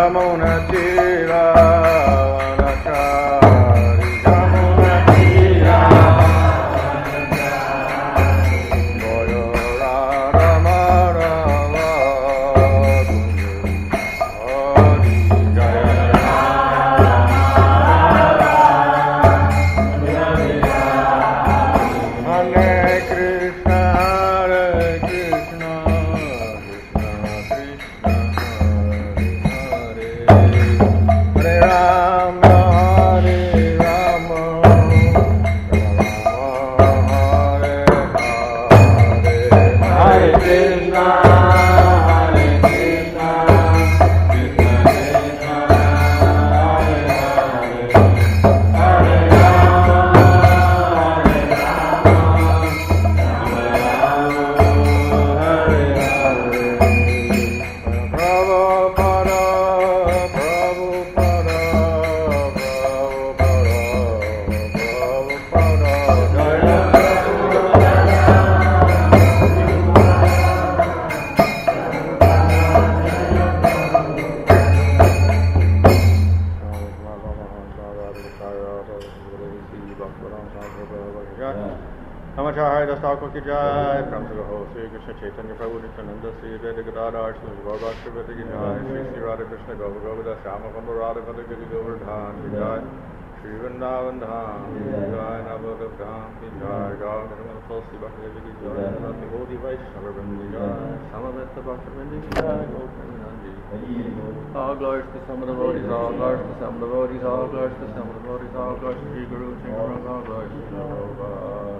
All glories to some of the devotees, all glories to some of the devotees, all glories to some of the devotees, all glories to Sri Guru, Sri Guru, all glories to Prabhupada.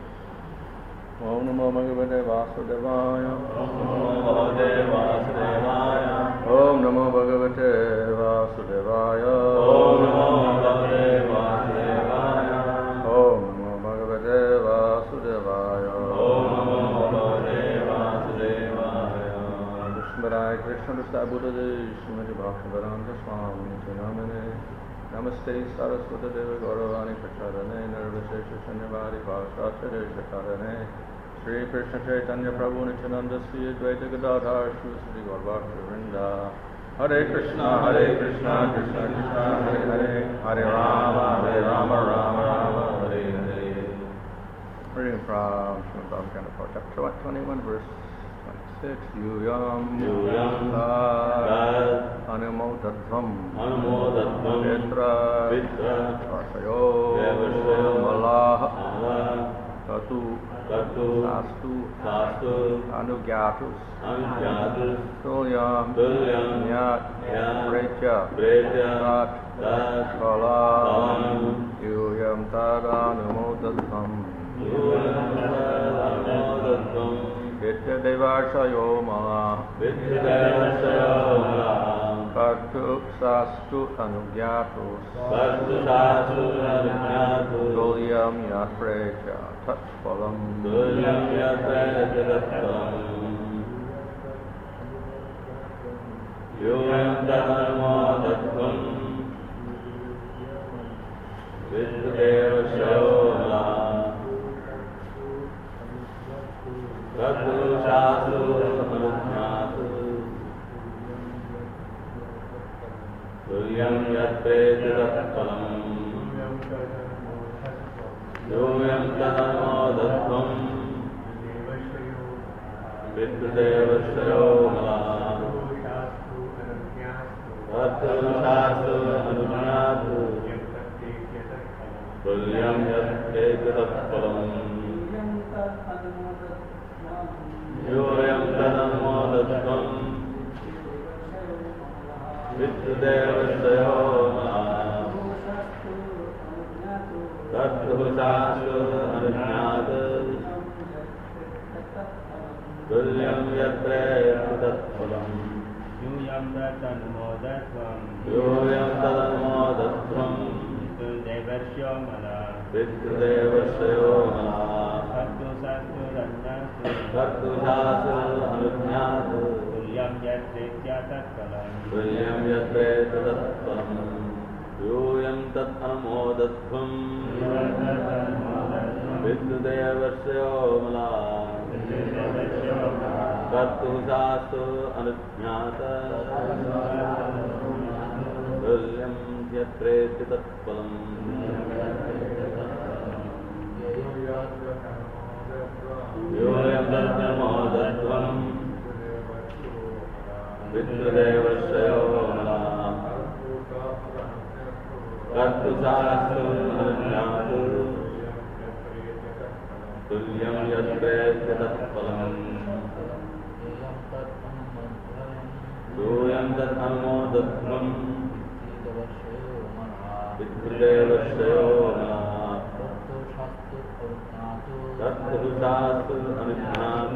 Om Namo Bhagavate Vasudevaya. Om Namo Bhagavate Vasudevaya. Om Namo Bhagavate Vasudevaya. Om Namo Bhagavate Vasudevaya. Om Namo Bhagavate Vasudevaya. Om Namo Bhagavate Vasudevaya. Krishna Krishna Buddha Srimati Bhaktivedanta Swami Namane. Namaste Saraswata Deva Gauravani Prachadane Nirvishesha Shanyavadi Bhashacharya Shakarane Sri Krishna Chaitanya Prabhu Nityananda Sri Advaita Gadadhar Shri Sri Gaurabhakta Vrinda. Hare Krishna Krishna Krishna Hare Hare Hare Rama Rama Rama Hare Hare. Reading from Srimad Bhagavatam, chapter 21, verse 26. Yuyam Anumodadvam Petra Varsayo Malaha Tatu Sastu Anugyatus Tulyam Nyat Precha Tat Kalam Yuyam Tadanumodadvam Vidya Devarshayo Mala Kartu Sastu Anugyatus Tulyam Yat Precha Tat Kalam Yuyam Tadanumodadvam Vidya Devarshayo Mala Kartu Sastu Anugyatus Tulyam Yat Precha Tat Kalam Yuyam Tadanumodadvam Vidya Devarshayo Mala Kartu Sastu Anugyatus Tulyam Yat Precha Tat Kalam Yuyam Tadanumodadvam Vidya Devarshayo Mala Kartu Sastu Anugyatus Tulyam Yat Precha Tat Kalam Yuyam Tadanumodadvam Vidya Devarshayo Mala Vidya Devarshayo Mala Kartu Sastu Anugyatus Tulyam Yat Precha Tat Kalam Tulyam Yat Precha Tat Kalam Yuyam Tadanumodadvam Vidya Devarshayo Mala कर्तुसास्तु अनुज्ञात तुल्यं यत्रेति तत्फलम् योऽयं तन्मोदत्वं पितृदेवश्रयो मनाः कर्तुसास्तु अनुज्ञात तुल्यं यत्रेति तत्फलम् योऽयं तन्मोदत्वं पितृदेवश्रयो मनाः कर्तुसास्तु अनुज्ञात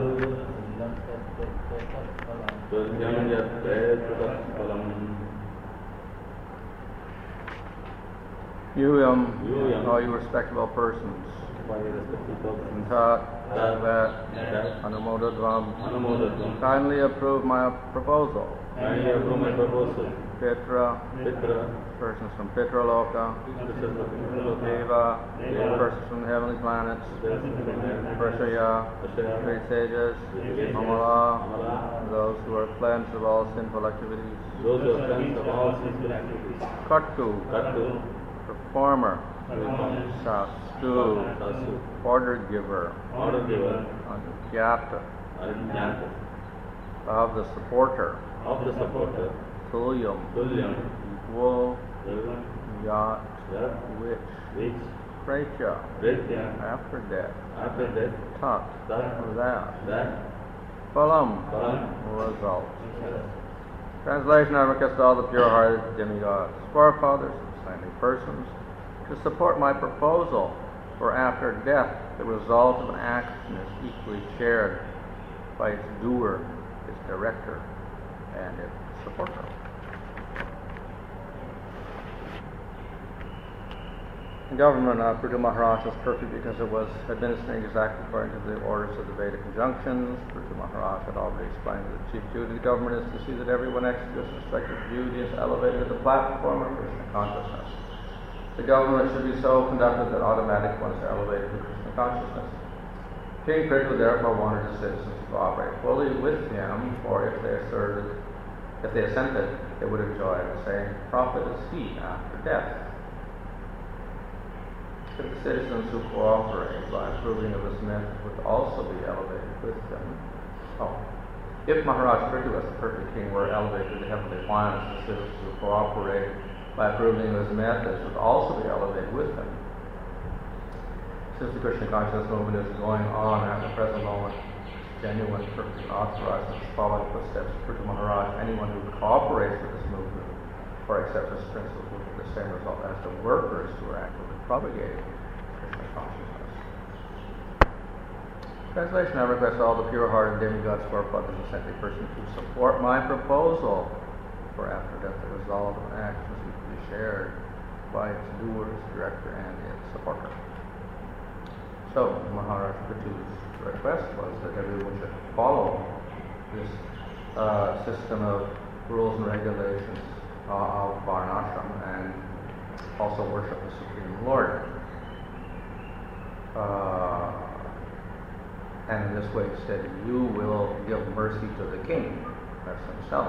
तुल्यं यत्रेति तत्फलम् Yuyam, all you respectable persons, Tat, That, Anumodadvam, kindly approve my proposal. Pitra, persons from Pitra Loka, Deva, persons from the heavenly planets, Prashaya, great sages, Amala, those who are cleansed of all sinful activities, Kattu, performer, Sastu, order giver, Anugyata, of the supporter, Tulyam, equal, Yat, which, Kretya, after death, Tat, that, Phalam, result. Translation: I request all the pure-hearted demigods, forefathers, saintly persons, to support my proposal, for after death the result of an action is equally shared by its doer, its director, and its supporter. The government of Prithu Maharaj was perfect because it was administering exactly according to the orders of the Vedic injunctions. Prithu Maharaj had already explained that the chief duty of the government is to see that everyone executes respective duty is elevated to the platform of Krishna consciousness. The government should be so conducted that automatic ones are elevated to Krishna consciousness. King Prithu therefore wanted his citizens to cooperate fully with him, for if they assented, they would enjoy the same profit as he after death. If the citizens who cooperate by approving of this method would also be elevated with them. If Maharaj Prithu as the perfect king were elevated to the heavenly planets, the citizens who cooperate by approving of his methods would also be elevated with them. Since the Krishna consciousness movement is going on at the present moment, genuine, perfect, and authorized, and following footsteps of Prithu Maharaj, anyone who cooperates with this movement or accepts its principles will get the same result as the workers who are actively propagating Krishna consciousness. Translation: I request all the pure-hearted demigods, forefathers, and saintly persons to support my proposal, for after death the result of an action is equally shared by its doer, its director, and its supporter. So Maharaj Prithu's request was that everyone should follow this system of rules and regulations of Varnashram and also worship the Supreme Lord. And in this way he said, you will give mercy to the king, that's himself.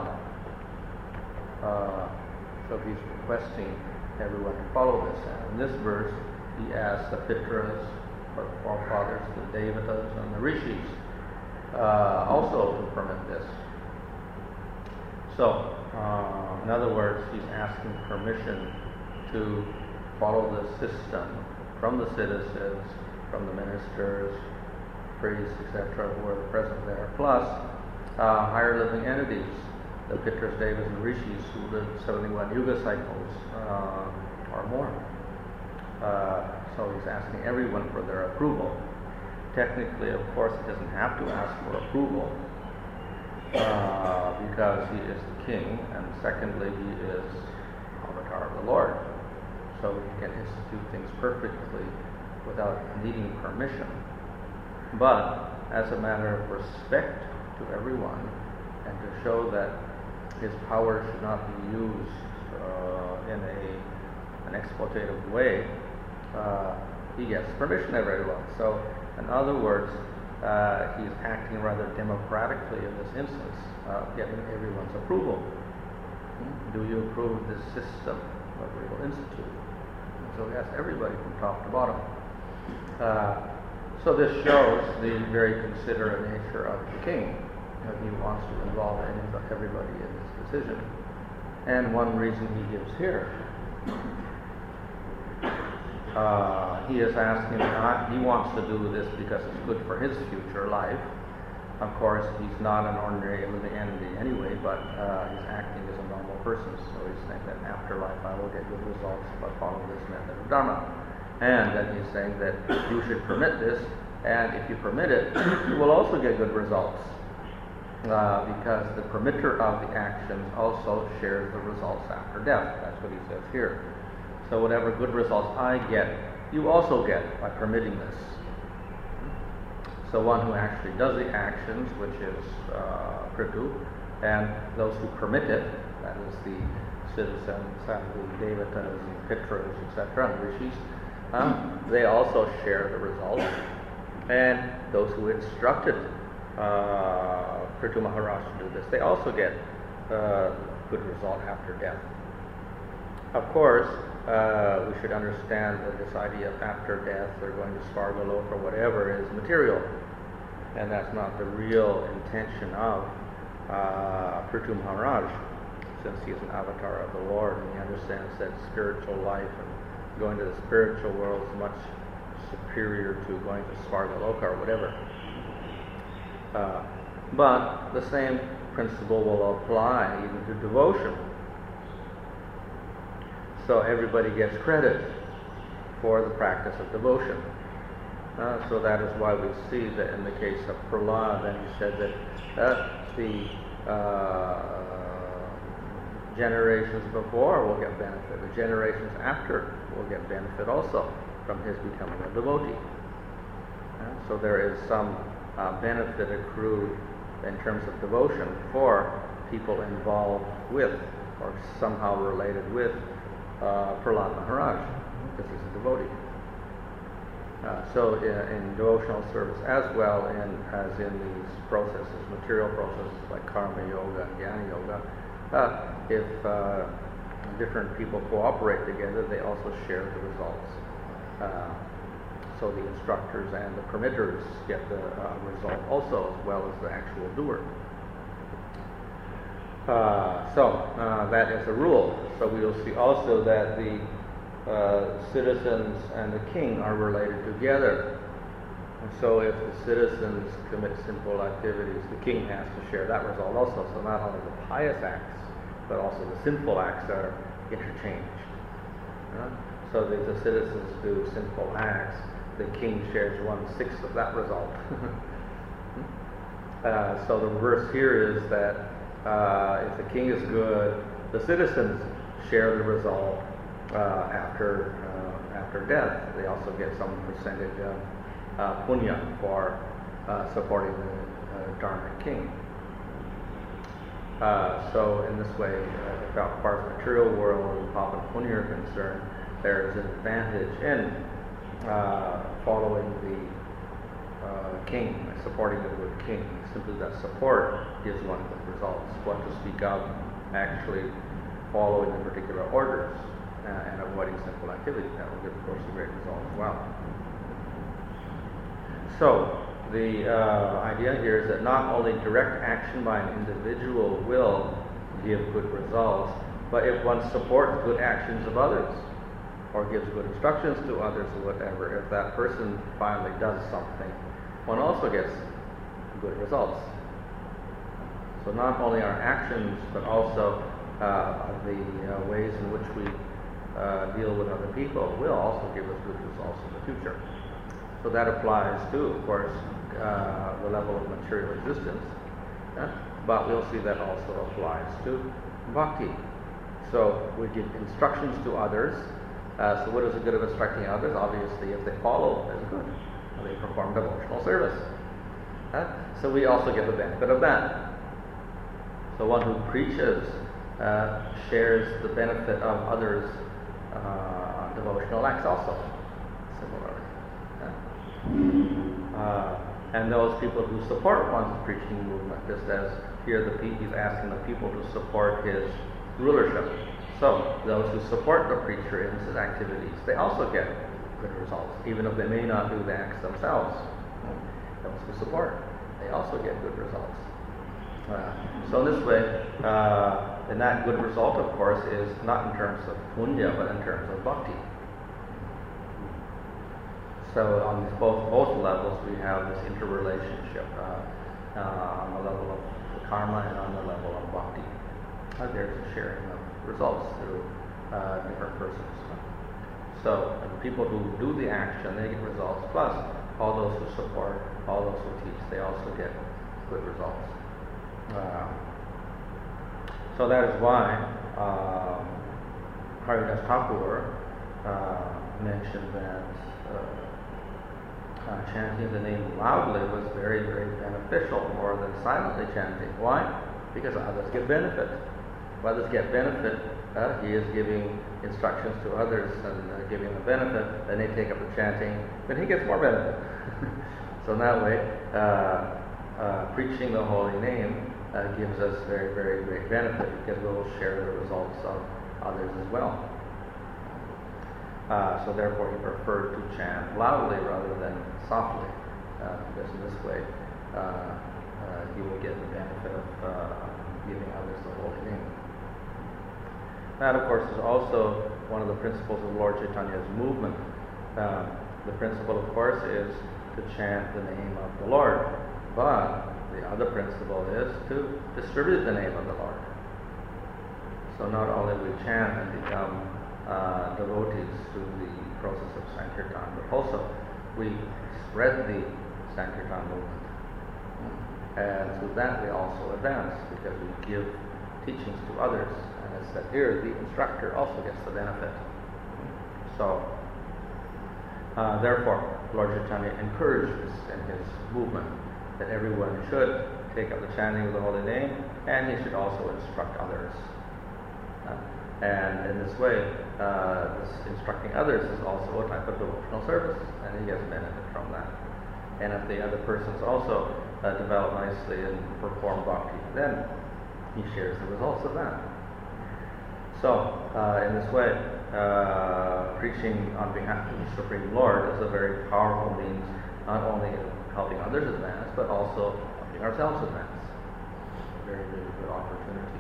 So he's requesting everyone to follow this. And in this verse he asks the Pitras, or forefathers, the Devatas, and the Rishis also to permit this. So, in other words, he's asking permission to follow the system from the citizens, from the ministers, priests, etc., who are present there, plus higher living entities, the Pitras, Devas, and Rishis who live 71 yuga cycles or more. So he's asking everyone for their approval. Technically, of course, he doesn't have to ask for approval because he is the king, and secondly, he is avatar of the Lord. So he can institute things perfectly without needing permission. But as a matter of respect to everyone, and to show that his power should not be used in an exploitative way, he gets permission of everyone. So, in other words, he's acting rather democratically in this instance, getting everyone's approval. Do you approve this system that we will institute? And so he asks everybody from top to bottom. So this shows the very considerate nature of the king. He wants to involve everybody in this decision. And one reason he gives here, he is asking, he wants to do this because it's good for his future life. Of course, he's not an ordinary living entity anyway, but he's acting as a normal person. So he's saying that in afterlife I will get good results if I follow this method of Dharma. And then he's saying that you should permit this, and if you permit it, you will also get good results. Because the permitter of the actions also shares the results after death. That's what he says here. So whatever good results I get, you also get by permitting this. So one who actually does the actions, which is Kritu, and those who permit it, that is the citizens and the devatas and pitras, etc., and rishis, they also share the results. And those who instructed Kritu Maharaj to do this, they also get good result after death. Of course, we should understand that this idea of after death, they're going to Svargaloka or whatever, is material. And that's not the real intention of Kritu Maharaj, since he is an avatar of the Lord, and he understands that spiritual life and going to the spiritual world is much superior to going to Svargaloka or whatever. But the same principle will apply even to devotion. So everybody gets credit for the practice of devotion. So that is why we see that in the case of Prahlad, and he said that the generations before will get benefit, the generations after will get benefit also from his becoming a devotee. So there is some benefit accrued in terms of devotion for people involved with or somehow related with Prahlad Maharaj, because he's a devotee. So in devotional service as well as in these processes, material processes like karma yoga and jnana yoga, if different people cooperate together, they also share the results. So the instructors and the permitters get the result also, as well as the actual doer. So that is a rule. So we will see also that the citizens and the king are related together. And so if the citizens commit sinful activities, the king has to share that result also. So not only the pious acts, but also the sinful acts are interchanged. So if the citizens do sinful acts, the king shares 1/6 of that result. So the verse here is that if the king is good, the citizens share the result after death. They also get some percentage of punya for supporting the dharmic king. So in this way, as far as material world and papa and punya are concerned, there is an advantage in following the king, supporting the good king. Simply that support gives one good results. What to speak of actually following the particular orders and avoiding sinful activity. That will give, of course, a great result as well. So the idea here is that not only direct action by an individual will give good results, but if one supports good actions of others, or gives good instructions to others or whatever, if that person finally does something, one also gets good results. So not only our actions, but also the ways in which we deal with other people will also give us good results in the future. So that applies to, of course, the level of material existence, but we'll see that also applies to bhakti. So we give instructions to others. So what is the good of instructing others? Obviously, if they follow, that's good. They perform devotional service. So we also get the benefit of that. So one who preaches shares the benefit of others' devotional acts also, similarly. and those people who support one's preaching movement, just as here he's asking the people to support his rulership. So those who support the preacher in his activities, they also get good results, even if they may not do the acts themselves. Those who support, they also get good results. So in this way, and that good result, of course, is not in terms of punya, but in terms of bhakti. So on these both levels, we have this interrelationship on the level of karma and on the level of bhakti. There's a sharing of results through different persons. So the people who do the action, they get results, plus all those who support, all those who teach, they also get good results. So that is why Haridas Thakur mentioned that chanting the name loudly was very, very beneficial, more than silently chanting. Why? Because others get benefit. If others get benefit, he is giving instructions to others and giving them benefit, then they take up the chanting, then he gets more benefit. So in that way, preaching the holy name gives us very, very great benefit, because we will share the results of others as well. So therefore he preferred to chant loudly rather than softly, because in this way he will get the benefit of giving others the holy name. That, of course, is also one of the principles of Lord Chaitanya's movement. The principle, of course, is to chant the name of the Lord, but the other principle is to distribute the name of the Lord. So not only we chant and become devotees through the process of Sankirtan, but also we spread the Sankirtan movement. And through that we also advance, because we give teachings to others. And as said here, the instructor also gets the benefit. So, therefore, Lord Chaitanya encourages in his movement that everyone should take up the chanting of the holy name, and he should also instruct others. And in this way, this instructing others is also a type of devotional service, and he gets benefit from that. And if the other persons also develop nicely and perform bhakti, then he shares the results of that. So, in this way, preaching on behalf of the Supreme Lord is a very powerful means, not only in helping others advance, but also helping ourselves advance. Very, very good opportunity.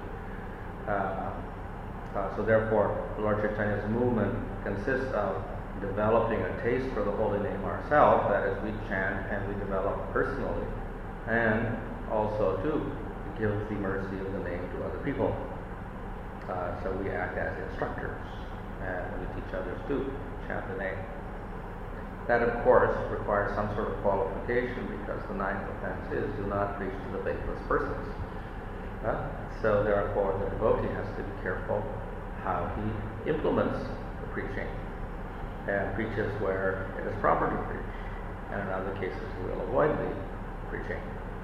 So therefore, Lord Chaitanya's movement consists of developing a taste for the holy name ourselves, that is, we chant and we develop personally, and also to give the mercy of the name to other people. So we act as instructors, and we teach others to chant the name. That, of course, requires some sort of qualification, because the ninth offense is do not preach to the faithless persons. So therefore, the devotee has to be careful how he implements the preaching, and preaches where it is proper to preach, and in other cases he will avoid the preaching.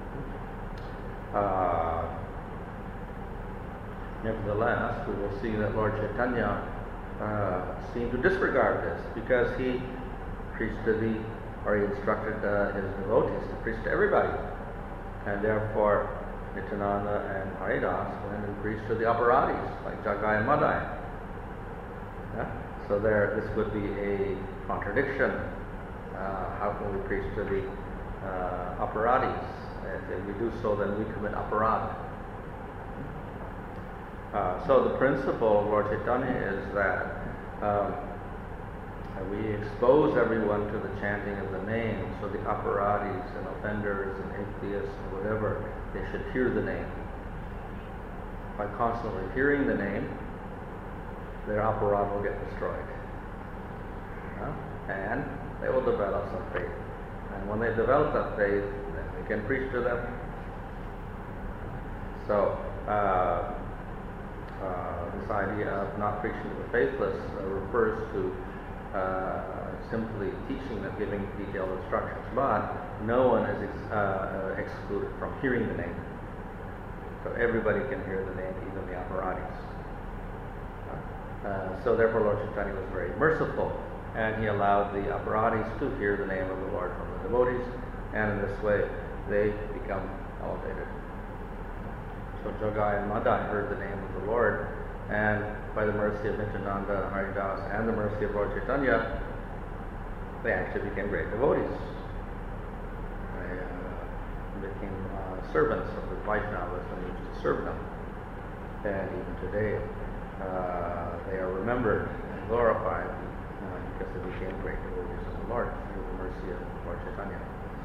Nevertheless, we will see that Lord Chaitanya seemed to disregard this, because he preached to he instructed his devotees to preach to everybody, and therefore Nityananda and Haridas went and preached to the operatis, like Jagai and Madai. So this would be a contradiction. How can we preach to the operatis? If we do so, then we commit aparad. So the principle of Lord Chaitanya is that we expose everyone to the chanting of the name, so the operatis and offenders and atheists and whatever, they should hear the name. By constantly hearing the name, their aparad will get destroyed. And they will develop some faith. And when they develop that faith, then we can preach to them. So, this idea of not preaching to the faithless refers to simply teaching them, giving detailed instructions, but no one is excluded from hearing the name. So everybody can hear the name, even the operatis. So therefore Lord Chaitanya was very merciful, and he allowed the operatis to hear the name of the Lord from the devotees, and in this way they become elevated. So Jogai and Madai heard the name of the Lord, and by the mercy of Nityananda, Haridas, and the mercy of Lord Chaitanya, they actually became great devotees. They became servants of the Vaishnavas and used to serve them. And even today, they are remembered and glorified because they became great devotees of the Lord through the mercy of Lord Chaitanya.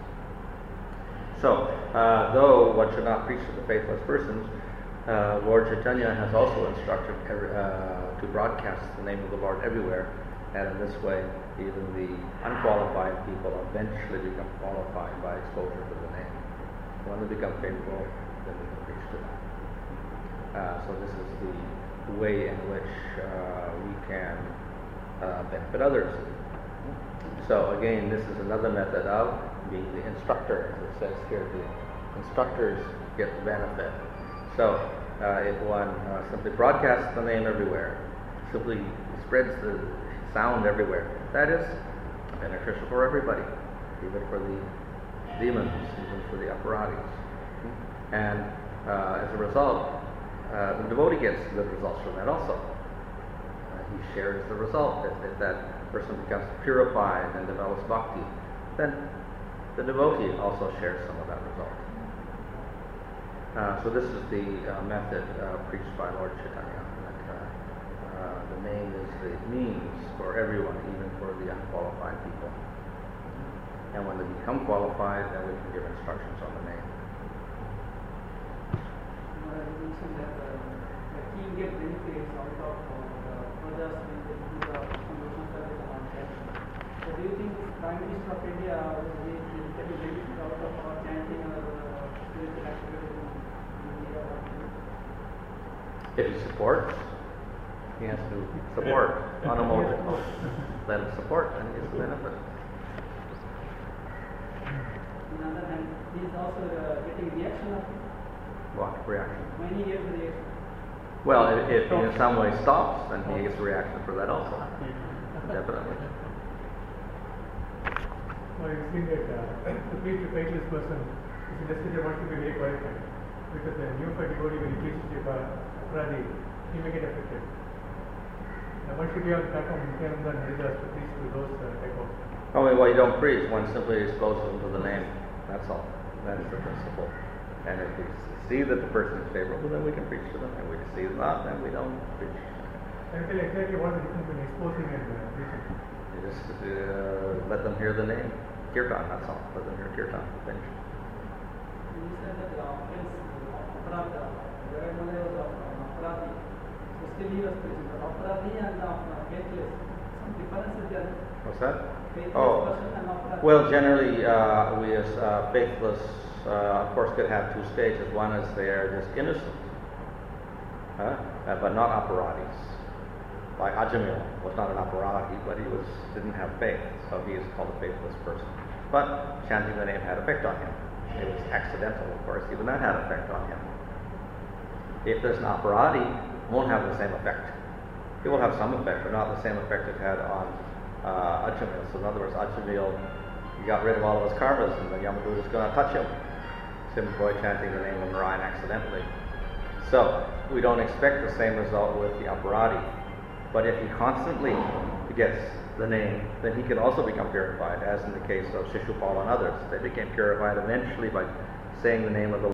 So, though one should not preach to the faithless persons, Lord Chaitanya has also instructed to broadcast the name of the Lord everywhere, and in this way, even the unqualified people eventually become qualified by exposure to the name. When they become faithful, then we can preach to them. So this is the way in which we can benefit others. So again, this is another method of being the instructor. As it says here, the instructors get the benefit. So if one simply broadcasts the name everywhere, simply spreads the sound everywhere, that is beneficial for everybody, even for the demons, even for the apparatis. And as a result, the devotee gets good results from that also. He shares the result. If that person becomes purified and develops bhakti, then the devotee also shares some of that result. So this is the method preached by Lord Chaitanya. That the name is the means for everyone, even for the unqualified people. And when they become qualified, then we can give instructions on the name. You mentioned that the king gets benefits out of others when they do the promotion service and all that. So do you think Prime Minister of India will get benefits out of our chanting or spiritual activity in India? If he supports, he has to support unemotional. Let him support, and he gets the benefit. On the other hand, he is also getting reaction of it. What reaction? Many years reaction. Well, if he in some way stops, then he gets a reaction for that also. Definitely. Well, you see that to preach to faithless person, it's necessary one to be very qualified. Because the neophyte devotee, when he preaches to Apradi, he may get affected. And one should be on the platform in Nityananda and Haridas to preach to those type of. Well, you don't preach, one simply exposes them to the name. That's all. That is the principle. And if we see that the person is favorable, then we can preach to them. And we see not, then we don't preach. And tell exactly what is the difference between exposing and preaching. You just let them hear the name. Kirtan, that's all. Let them hear Kirtan. Finish. You said that the offense, Aparada, Jagadmala was Aparadi. So still he was preaching. But Aparadi and faithless, some difference is there. What's that? Faithless person and Aparadi. Well, generally, we as faithless, of course, could have two stages. One is they are just innocent, but not apparatis. Like Ajamil was not an apparati, but he didn't have faith, so he is called a faithless person. But chanting the name had effect on him. It was accidental, of course. Even that had effect on him. If there's an apparati, it won't have the same effect. It will have some effect, but not the same effect it had on Ajamil. So in other words, Ajamil, he got rid of all of his karmas, and the Yamadutta is going to touch him. Simply chanting the name of Narayan accidentally. So we don't expect the same result with the apparati. But if he constantly gets the name, then he can also become purified, as in the case of Shishupal and others. They became purified eventually by saying the name of the